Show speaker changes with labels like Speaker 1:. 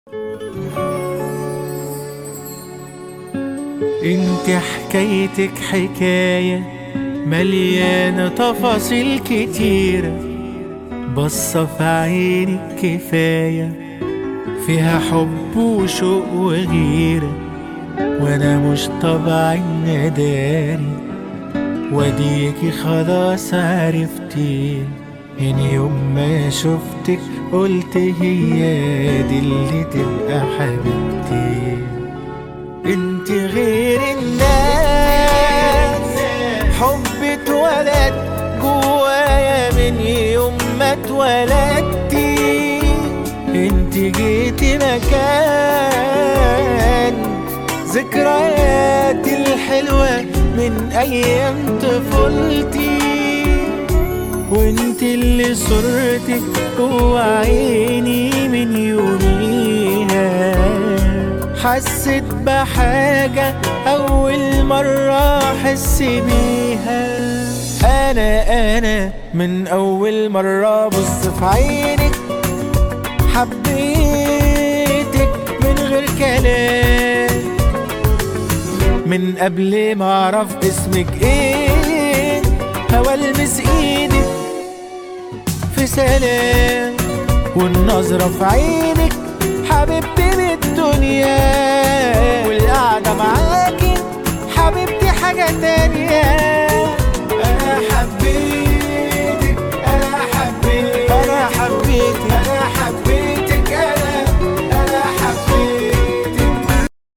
Speaker 1: انت حكايتك حكاية مليانة تفاصيل كتيرة، بصة في عينك كفاية فيها حب وشوق وغيرة، وانا مش طبعي النداري وديكي خلاص عرفتي. من يوم ما شفتك قلت هي دي اللي تبقى حبيبتي. انت غير الناس، حب اتولد جوايا من يوم ما اتولدتي. انت جيتي مكان ذكرياتي الحلوة من ايام طفولتي، وانت اللي صورتك جوا عيني من يوميها. حسيت بحاجة أول مرة أحس بيها. أنا من أول مرة أبص في عينك حبيتك من غير كلام، من قبل ما أعرف اسمك إيه هوا ألمس إيدك في سلام، والنظرة في عينك حبيبتي بالدنيا، والقعدة معاكي حبيبتي حاجة تانية.